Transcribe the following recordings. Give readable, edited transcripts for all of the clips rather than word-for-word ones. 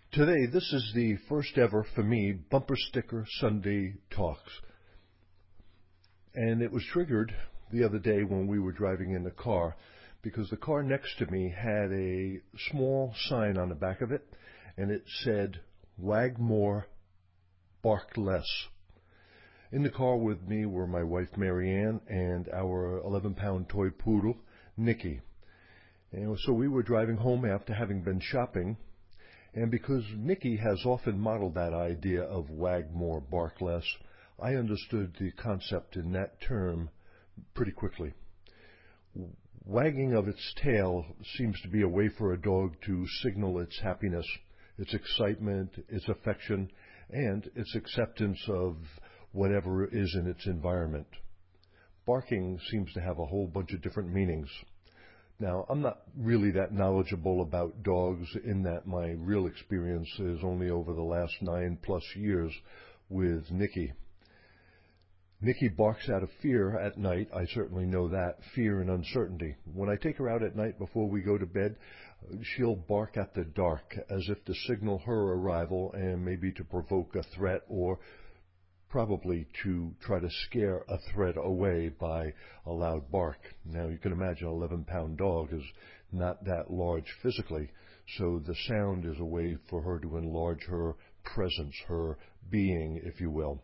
Today, this is the first ever, for me, Bumper Sticker Sunday Talks. And it was triggered the other day when we were driving in the car because the car next to me had a small sign on the back of it, and it said, "Wag more, bark less." In the car with me were my wife Marianne and our 11-pound toy poodle, Nikki. And so we were driving home after having been shopping. And because Nikki has often modeled that idea of wag more, bark less, I understood the concept in that term pretty quickly. Wagging of its tail seems to be a way for a dog to signal its happiness, its excitement, its affection, and its acceptance of whatever is in its environment. Barking seems to have a whole bunch of different meanings. Now, I'm not really that knowledgeable about dogs in that my real experience is only over the last 9+ years with Nikki. Nikki barks out of fear at night. I certainly know that, fear and uncertainty. When I take her out at night before we go to bed, she'll bark at the dark as if to signal her arrival and maybe to provoke a threat or probably to try to scare a threat away by a loud bark. Now, you can imagine an 11-pound dog is not that large physically, so the sound is a way for her to enlarge her presence, her being, if you will.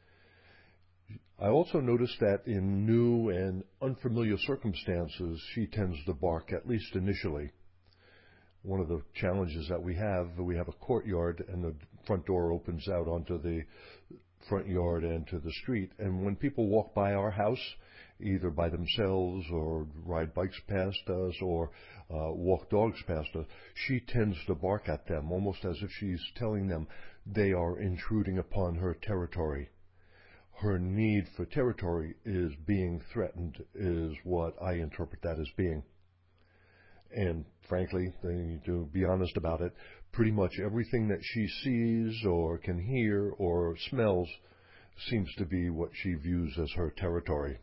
I also noticed that in new and unfamiliar circumstances, she tends to bark, at least initially. One of the challenges that we have a courtyard and the front door opens out onto the front yard and to the street. And when people walk by our house, either by themselves or ride bikes past us or walk dogs past us, she tends to bark at them, almost as if she's telling them they are intruding upon her territory. Her need for territory is being threatened, is what I interpret that as being. And frankly, to be honest about it, pretty much everything that she sees or can hear or smells seems to be what she views as her territory.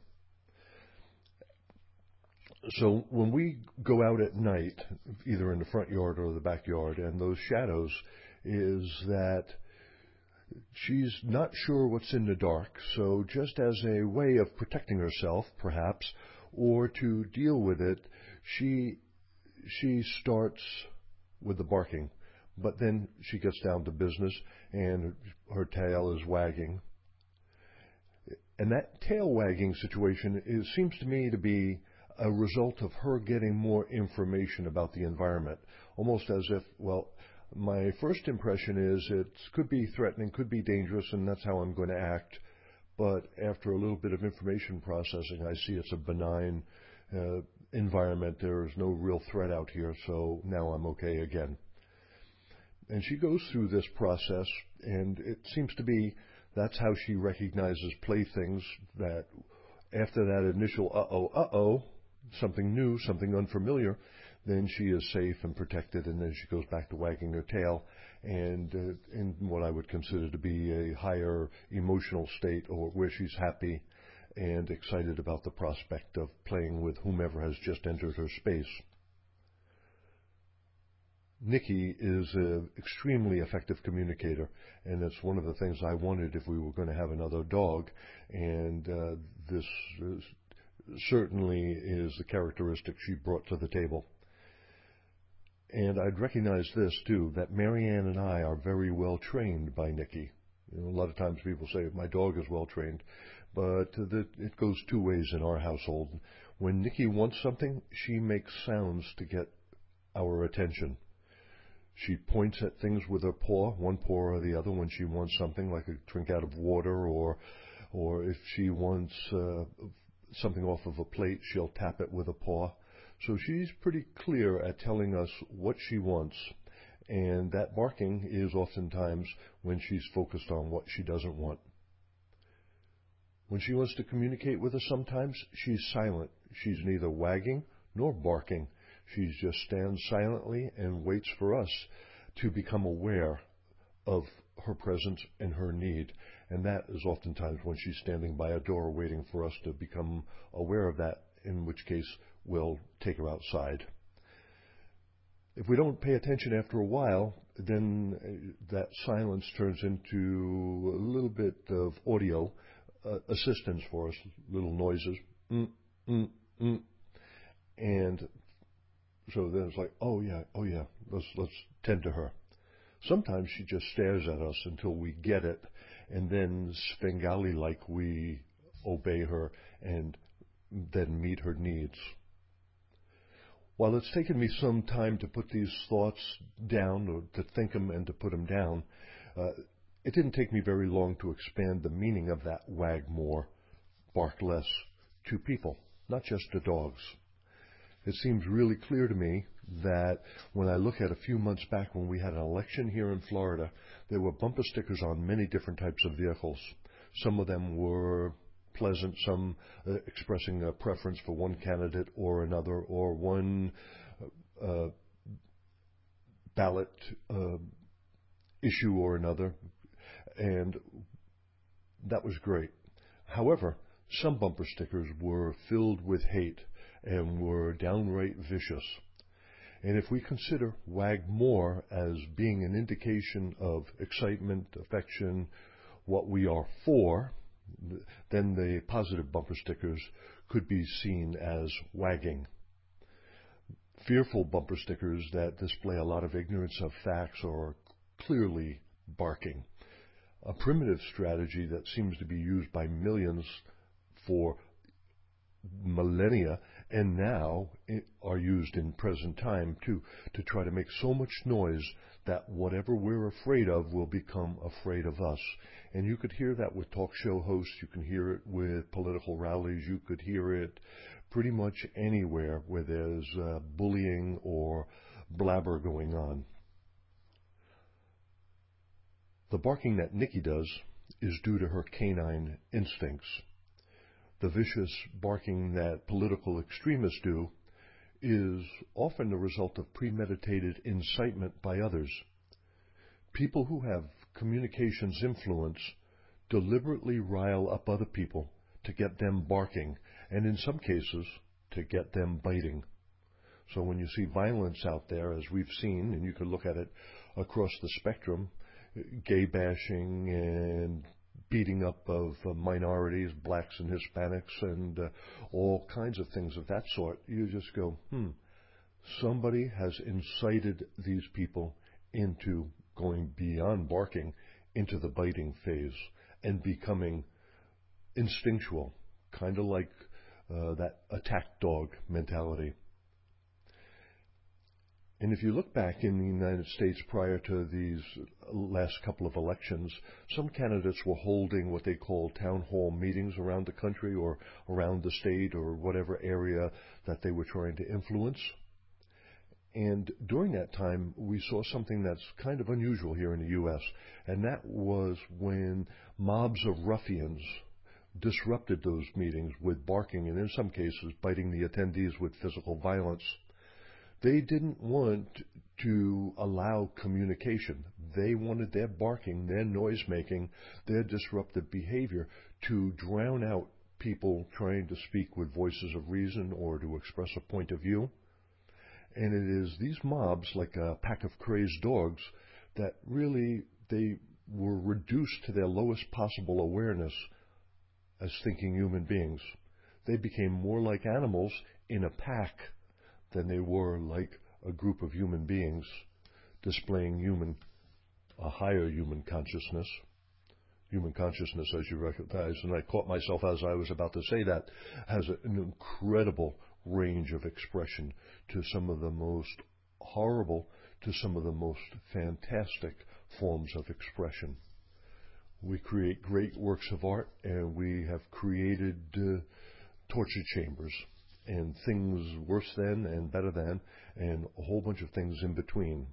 So when we go out at night, either in the front yard or the backyard, and those shadows, is that she's not sure what's in the dark, so just as a way of protecting herself, perhaps, or to deal with it, she starts with the barking, but then she gets down to business and her tail is wagging. And that tail wagging situation seems to me to be a result of her getting more information about the environment, almost as if, well, my first impression is it could be threatening, could be dangerous, and that's how I'm going to act. But after a little bit of information processing, I see it's a benign environment. There is no real threat out here, so now I'm okay again. And she goes through this process, and it seems to be that's how she recognizes playthings, that after that initial something new, something unfamiliar, then she is safe and protected, and then she goes back to wagging her tail and in what I would consider to be a higher emotional state, or where she's happy and excited about the prospect of playing with whomever has just entered her space. Nikki is an extremely effective communicator, and it's one of the things I wanted if we were going to have another dog, and this certainly is the characteristic she brought to the table. And I'd recognize this, too, that Marianne and I are very well trained by Nikki. A lot of times people say, my dog is well trained, but it goes two ways in our household. When Nikki wants something, she makes sounds to get our attention. She points at things with her paw, one paw or the other, when she wants something like a drink out of water, or if she wants something off of a plate, she'll tap it with a paw. So she's pretty clear at telling us what she wants, and that barking is oftentimes when she's focused on what she doesn't want. When she wants to communicate with us sometimes, she's silent. She's neither wagging nor barking. She just stands silently and waits for us to become aware of her presence and her need. And that is oftentimes when she's standing by a door waiting for us to become aware of that, in which case we'll take her outside. If we don't pay attention after a while, then that silence turns into a little bit of audio assistance for us, little noises. Mm, mm, mm. And so then it's like, oh yeah, let's tend to her. Sometimes she just stares at us until we get it, and then Svengali-like we obey her and then meet her needs. While it's taken me some time to put these thoughts down, or to think them and to put them down, it didn't take me very long to expand the meaning of that wag more, bark less to people, not just to dogs. It seems really clear to me that when I look at a few months back when we had an election here in Florida, there were bumper stickers on many different types of vehicles. Some of them were pleasant, some expressing a preference for one candidate or another, or one ballot issue or another, and that was great. However, some bumper stickers were filled with hate and were downright vicious. And if we consider wag more as being an indication of excitement, affection, what we are for, then the positive bumper stickers could be seen as wagging. Fearful bumper stickers that display a lot of ignorance of facts are clearly barking. A primitive strategy that seems to be used by millions for millennia and now are used in present time too, to try to make so much noise that whatever we're afraid of will become afraid of us. And you could hear that with talk show hosts, you can hear it with political rallies, you could hear it pretty much anywhere where there's bullying or blabber going on. The barking that Nikki does is due to her canine instincts. The vicious barking that political extremists do is often the result of premeditated incitement by others. People who have communications influence deliberately rile up other people to get them barking, and in some cases, to get them biting. So when you see violence out there, as we've seen, and you can look at it across the spectrum, gay bashing and beating up of minorities, blacks and Hispanics, and all kinds of things of that sort, you just go, somebody has incited these people into going beyond barking into the biting phase and becoming instinctual, kind of like that attack dog mentality. And if you look back in the United States prior to these last couple of elections, some candidates were holding what they call town hall meetings around the country or around the state or whatever area that they were trying to influence. And during that time, we saw something that's kind of unusual here in the U.S., and that was when mobs of ruffians disrupted those meetings with barking and in some cases biting the attendees with physical violence. They didn't want to allow communication. They wanted their barking, their noise-making, their disruptive behavior to drown out people trying to speak with voices of reason or to express a point of view. And it is these mobs, like a pack of crazed dogs, that really they were reduced to their lowest possible awareness as thinking human beings. They became more like animals in a pack than they were like a group of human beings displaying a higher human consciousness. Human consciousness, as you recognize, and I caught myself as I was about to say that, has an incredible range of expression to some of the most horrible to some of the most fantastic forms of expression. We create great works of art, and we have created torture chambers and things worse than and better than, and a whole bunch of things in between.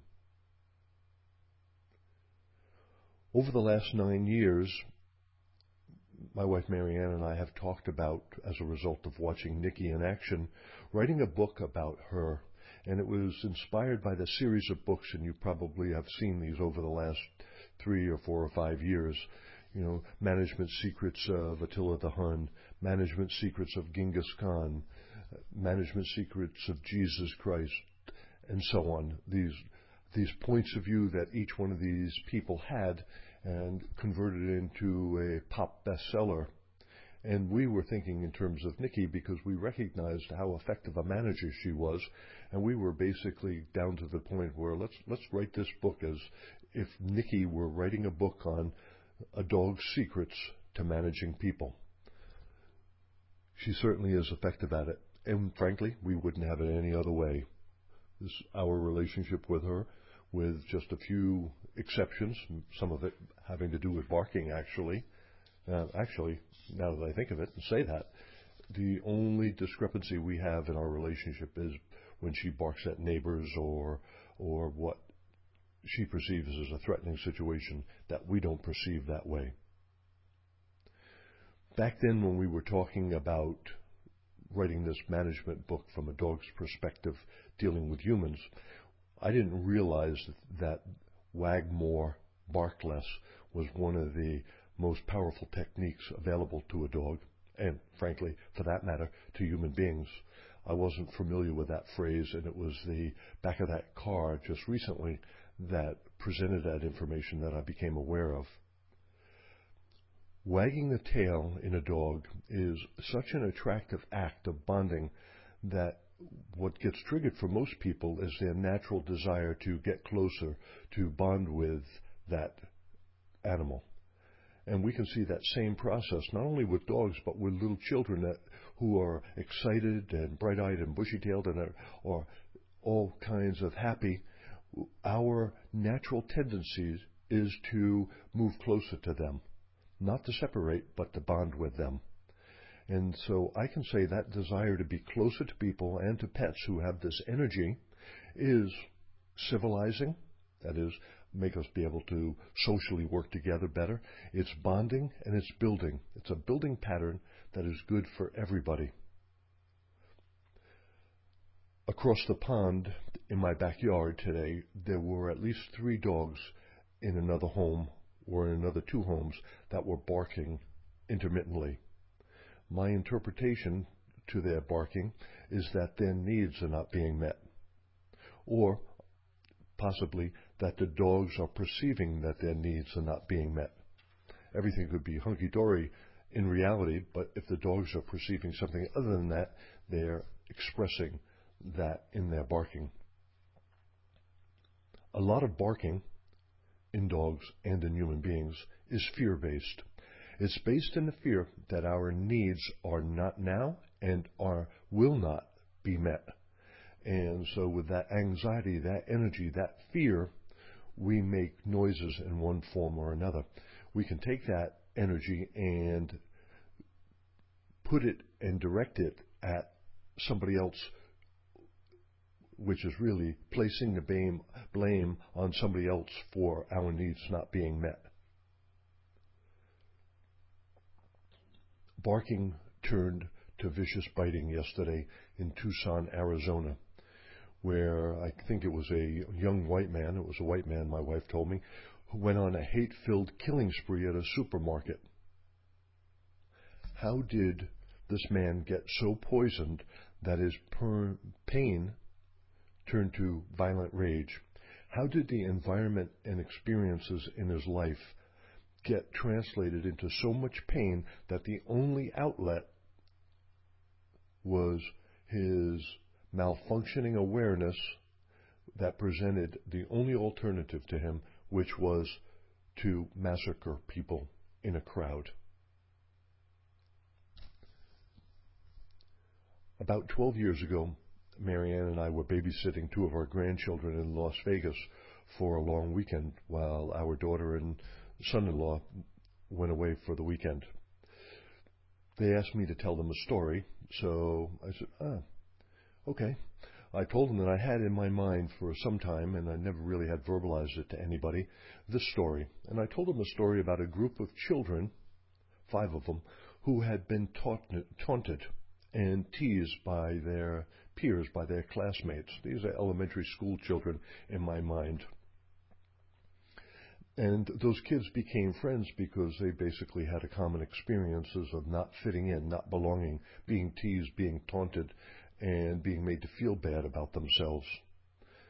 Over the last 9 years, my wife Marianne and I have talked about, as a result of watching Nikki in action, writing a book about her. And it was inspired by the series of books, and you probably have seen these over the last 3 or 4 or 5 years. You know, Management Secrets of Attila the Hun, Management Secrets of Genghis Khan, Management Secrets of Jesus Christ, and so on. These points of view that each one of these people had and converted it into a pop bestseller. And we were thinking in terms of Nikki because we recognized how effective a manager she was, and we were basically down to the point where let's write this book as if Nikki were writing a book on a dog's secrets to managing people. She certainly is effective at it, and frankly, we wouldn't have it any other way. This our relationship with her, with just a few exceptions, some of it having to do with barking, actually. Actually, now that I think of it and say that, the only discrepancy we have in our relationship is when she barks at neighbors or what she perceives as a threatening situation that we don't perceive that way. Back then, when we were talking about writing this management book from a dog's perspective, dealing with humans, I didn't realize that wag more, bark less was one of the most powerful techniques available to a dog, and frankly, for that matter, to human beings. I wasn't familiar with that phrase, and it was the back of that car just recently that presented that information that I became aware of. Wagging the tail in a dog is such an attractive act of bonding that what gets triggered for most people is their natural desire to get closer, to bond with that animal. And we can see that same process not only with dogs but with little children who are excited and bright-eyed and bushy-tailed and are all kinds of happy. Our natural tendency is to move closer to them, not to separate but to bond with them. And so I can say that desire to be closer to people and to pets who have this energy is civilizing, that is, make us be able to socially work together better. It's bonding and it's building. It's a building pattern that is good for everybody. Across the pond in my backyard today, there were at least 3 dogs in another home or in another 2 homes that were barking intermittently. My interpretation to their barking is that their needs are not being met, or possibly that the dogs are perceiving that their needs are not being met. Everything could be hunky-dory in reality, but if the dogs are perceiving something other than that, they're expressing that in their barking. A lot of barking in dogs and in human beings is fear-based. It's based in the fear that our needs are not now and will not be met. And so with that anxiety, that energy, that fear, we make noises in one form or another. We can take that energy and put it and direct it at somebody else, which is really placing the blame on somebody else for our needs not being met. Barking turned to vicious biting yesterday in Tucson, Arizona, where I think it was a young white man, it was a white man, my wife told me, who went on a hate-filled killing spree at a supermarket. How did this man get so poisoned that his pain turned to violent rage? How did the environment and experiences in his life get translated into so much pain that the only outlet was his malfunctioning awareness that presented the only alternative to him, which was to massacre people in a crowd? About 12 years ago, Marianne and I were babysitting 2 of our grandchildren in Las Vegas for a long weekend while our daughter and son-in-law went away for the weekend. They asked me to tell them a story, so I said, okay. I told them that I had in my mind for some time, and I never really had verbalized it to anybody, this story. And I told them a story about a group of children, 5 of them, who had been taunted and teased by their peers, by their classmates. These are elementary school children in my mind. And those kids became friends because they basically had a common experiences of not fitting in, not belonging, being teased, being taunted, and being made to feel bad about themselves.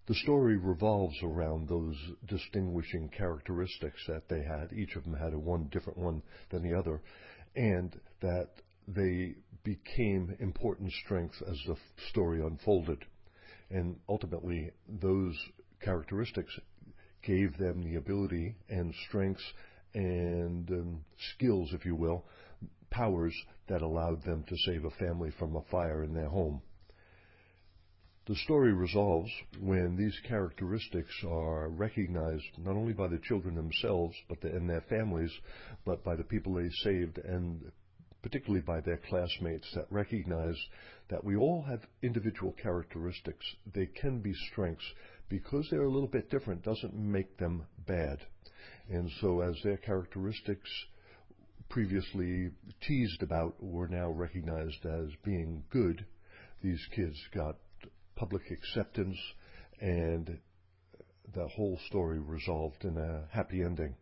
The story revolves around those distinguishing characteristics that they had. Each of them had a one different one than the other, and that they became important strengths as the story unfolded. And ultimately, those characteristics gave them the ability and strengths and skills, if you will, powers that allowed them to save a family from a fire in their home. The story resolves when these characteristics are recognized not only by the children themselves and their families, but by the people they saved, and particularly by their classmates, that recognize that we all have individual characteristics. They can be strengths. Because they're a little bit different doesn't make them bad. And so as their characteristics previously teased about were now recognized as being good, these kids got public acceptance, and the whole story resolved in a happy ending.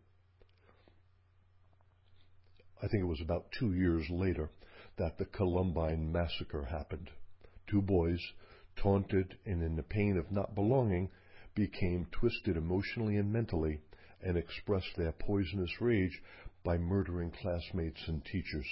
I think it was about 2 years later that the Columbine massacre happened. 2 boys, taunted and in the pain of not belonging, became twisted emotionally and mentally and expressed their poisonous rage by murdering classmates and teachers.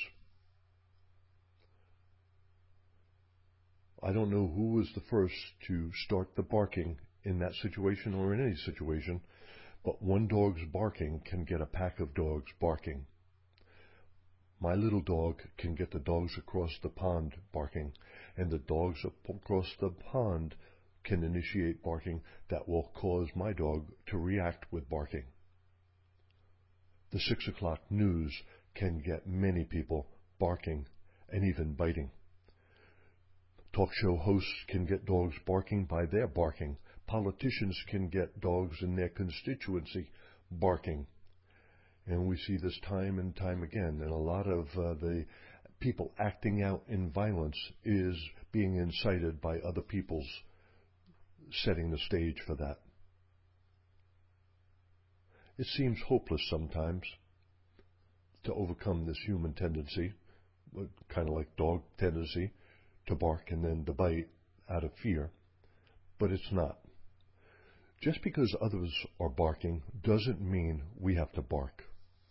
I don't know who was the first to start the barking in that situation or in any situation, but one dog's barking can get a pack of dogs barking. My little dog can get the dogs across the pond barking, and the dogs across the pond can initiate barking that will cause my dog to react with barking. The 6 o'clock news can get many people barking and even biting. Talk show hosts can get dogs barking by their barking. Politicians can get dogs in their constituency barking. And we see this time and time again. And a lot of the people acting out in violence is being incited by other people's setting the stage for that. It seems hopeless sometimes to overcome this human tendency, kind of like dog tendency, to bark and then to bite out of fear. But it's not. Just because others are barking doesn't mean we have to bark.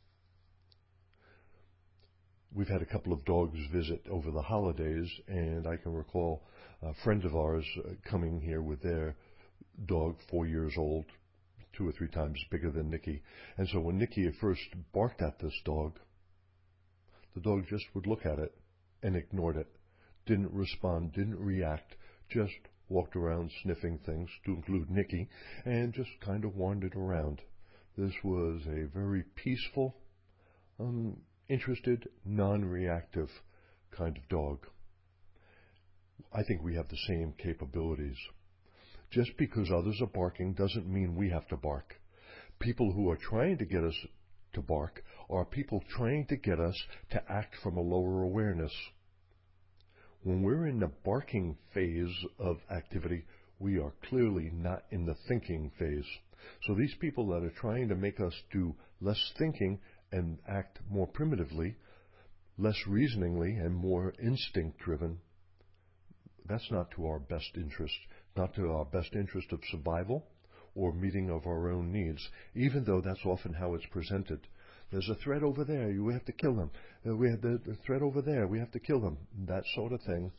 We've had a couple of dogs visit over the holidays, and I can recall a friend of ours coming here with their dog, 4 years old, 2 or 3 times bigger than Nikki. And so when Nikki at first barked at this dog, the dog just would look at it and ignored it, didn't respond, didn't react, just walked around sniffing things, to include Nikki, and just kind of wandered around. This was a very peaceful, interested, non-reactive kind of dog. I think we have the same capabilities. Just because others are barking doesn't mean we have to bark. People who are trying to get us to bark are people trying to get us to act from a lower awareness. When we're in the barking phase of activity, we are clearly not in the thinking phase. So these people that are trying to make us do less thinking and act more primitively, less reasoningly, and more instinct-driven, that's not to our best interest, not to our best interest of survival or meeting of our own needs, even though that's often how it's presented. There's a threat over there, we have to kill them. We have the threat over there, we have to kill them. That sort of thing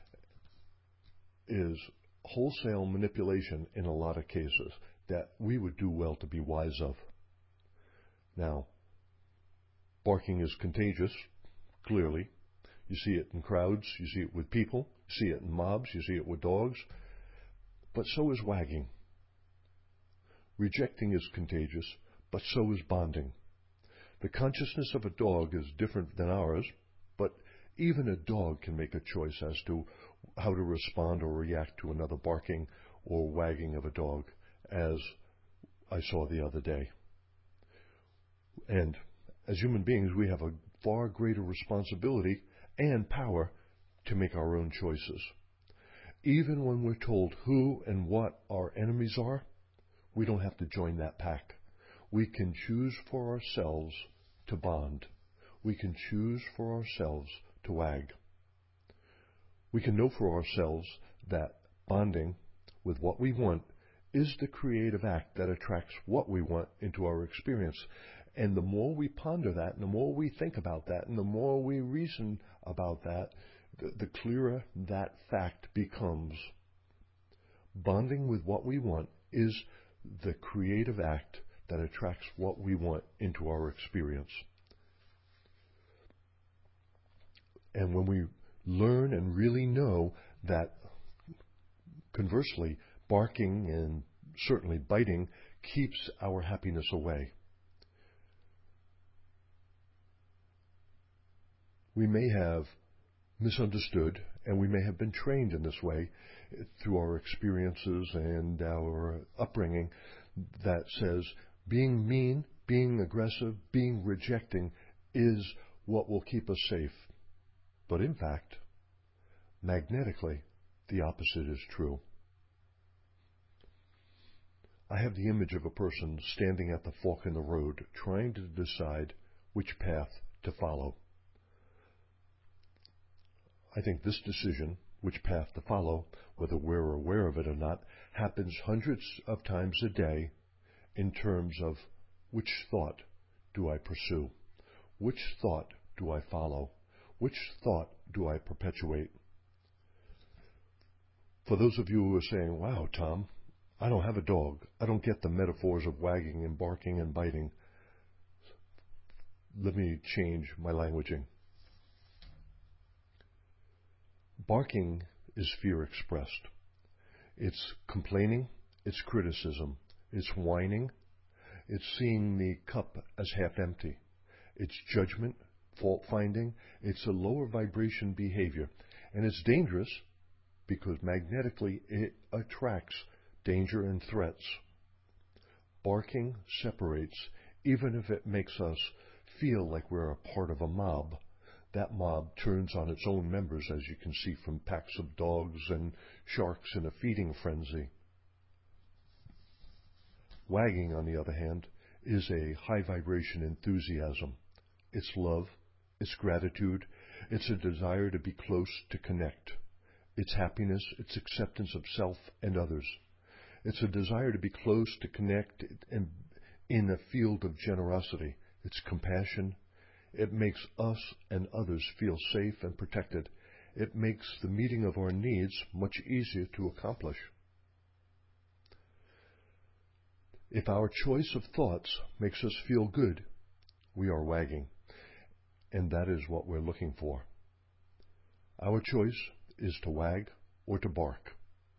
is wholesale manipulation in a lot of cases that we would do well to be wise of. Now, barking is contagious, clearly. You see it in crowds, you see it with people, you see it in mobs, you see it with dogs. But so is wagging. Rejecting is contagious, but so is bonding. The consciousness of a dog is different than ours, but even a dog can make a choice as to how to respond or react to another barking or wagging of a dog, as I saw the other day. And as human beings, we have a far greater responsibility and power to make our own choices. Even when we're told who and what our enemies are, we don't have to join that pack. We can choose for ourselves to bond. We can choose for ourselves to wag. We can know for ourselves that bonding with what we want is the creative act that attracts what we want into our experience. And the more we ponder that, and the more we think about that, and the more we reason about that, the clearer that fact becomes. Bonding with what we want is the creative act that attracts what we want into our experience. And when we learn and really know that, conversely, barking and certainly biting keeps our happiness away. We may have misunderstood, and we may have been trained in this way through our experiences and our upbringing that says being mean, being aggressive, being rejecting is what will keep us safe. But in fact, magnetically, the opposite is true. I have the image of a person standing at the fork in the road, trying to decide which path to follow. I think this decision, which path to follow, whether we're aware of it or not, happens hundreds of times a day in terms of which thought do I pursue? Which thought do I follow? Which thought do I perpetuate? For those of you who are saying, wow, Tom, I don't have a dog. I don't get the metaphors of wagging and barking and biting. Let me change my languaging. Barking is fear expressed. It's complaining, it's criticism, it's whining, it's seeing the cup as half empty. It's judgment, fault finding, it's a lower vibration behavior. And it's dangerous because magnetically it attracts danger and threats. Barking separates, even if it makes us feel like we're a part of a mob. That mob turns on its own members, as you can see from packs of dogs and sharks in a feeding frenzy. Wagging, on the other hand, is a high vibration enthusiasm. It's love, it's gratitude, it's a desire to be close, to connect. It's happiness, it's acceptance of self and others. It's a desire to be close, to connect, and in a field of generosity. It's compassion. It makes us and others feel safe and protected. It makes the meeting of our needs much easier to accomplish. If our choice of thoughts makes us feel good, we are wagging, and that is what we're looking for. Our choice is to wag or to bark.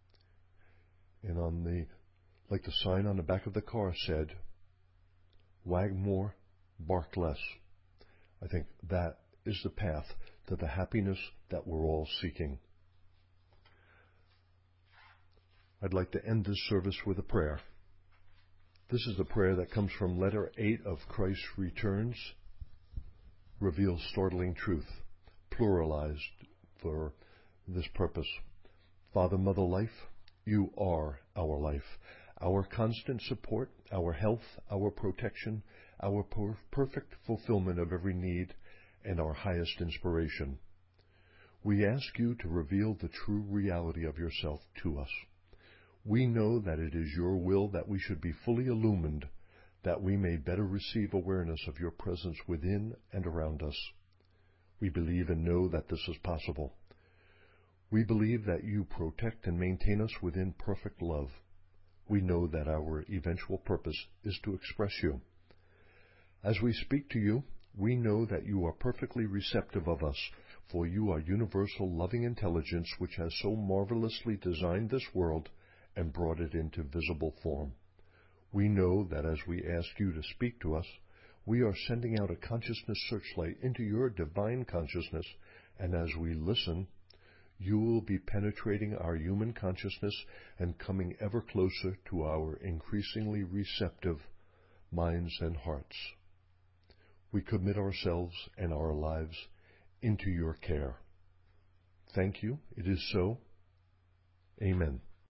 And like the sign on the back of the car said, wag more, bark less. I think that is the path to the happiness that we're all seeking. I'd like to end this service with a prayer. This is the prayer that comes from letter 8 of Christ Returns, reveals startling truth, pluralized for this purpose. Father, Mother, Life, you are our life, our constant support, our health, our protection, our perfect fulfillment of every need, and our highest inspiration. We ask you to reveal the true reality of yourself to us. We know that it is your will that we should be fully illumined, that we may better receive awareness of your presence within and around us. We believe and know that this is possible. We believe that you protect and maintain us within perfect love. We know that our eventual purpose is to express you. As we speak to you, we know that you are perfectly receptive of us, for you are universal loving intelligence which has so marvelously designed this world and brought it into visible form. We know that as we ask you to speak to us, we are sending out a consciousness searchlight into your divine consciousness, and as we listen, you will be penetrating our human consciousness and coming ever closer to our increasingly receptive minds and hearts. We commit ourselves and our lives into your care. Thank you. It is so. Amen.